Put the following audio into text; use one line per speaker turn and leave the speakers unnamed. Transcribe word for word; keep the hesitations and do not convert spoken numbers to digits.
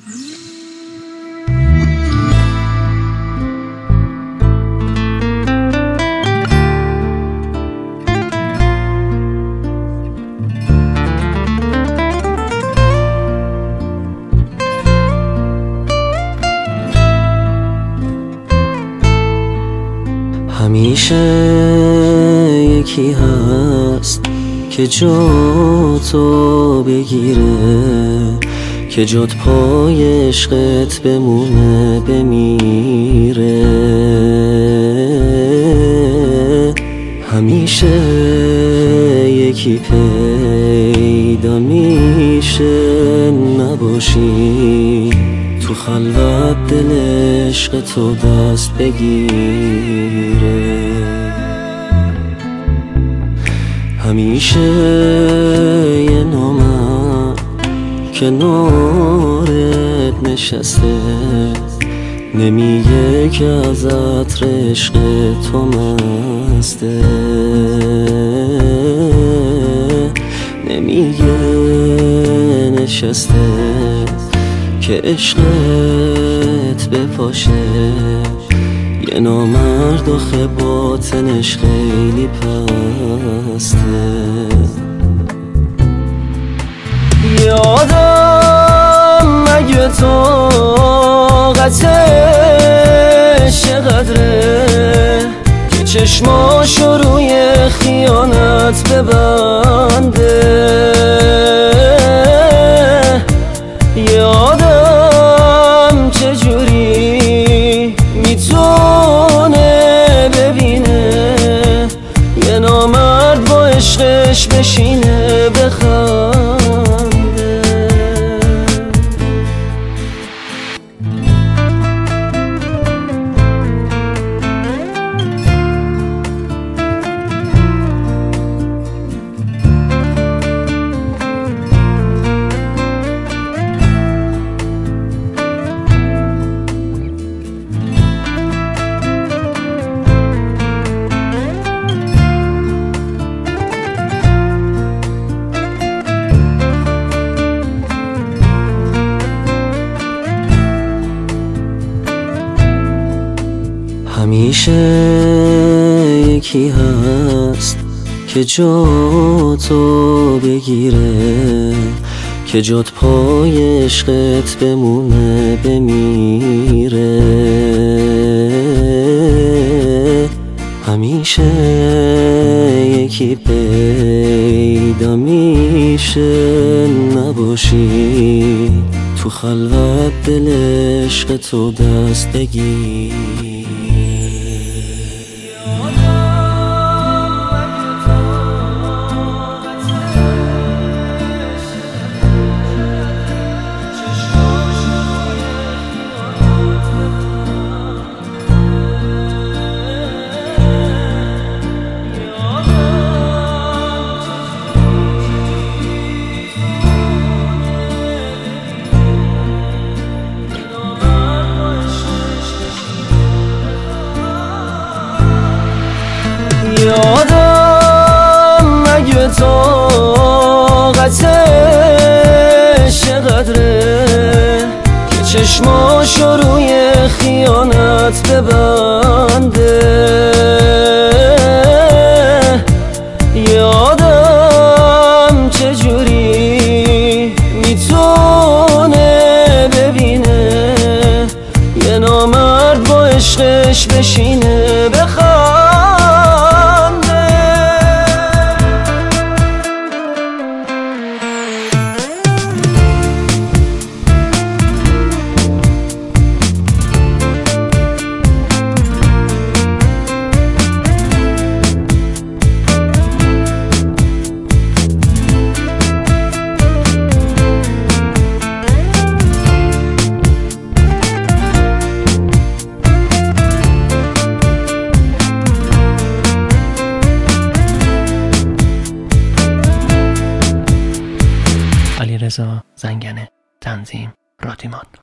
همیشه یکی هست که جا تو بگیره، که جات پای عشقت بمونه بمیره. همیشه یکی پیدا میشه نباشی، تو خلوت دل عشق تو دست بگیره. همیشه یه نامرد کنارت نشسته، نمیگه که از عطر عشق تو مسته، نمیگه نشسته که عشقت بپاشه. یه نامرد آخه باطنش خیلی پسته. یادم مگه طاقتش چقدره که چشماشو روی خیانت ببنده. یادم چجوری میتونه ببینه یه نامرد با عشقش بشینه بخنده. همیشه یکی هست که جا تو بگیره، که جات پای عشقت بمونه بمیره. همیشه یکی پیدا میشه نباشی، تو خلوت دل عشق تو دست بگیر. یادم مگه طاقتش چقدره که چشماشو روی خیانت ببنده. یادم چجوری میتونه ببینه یه نامرد با عشقش بشینه بخواد.
علیرضا زنگنه، تنظیم رادیمان.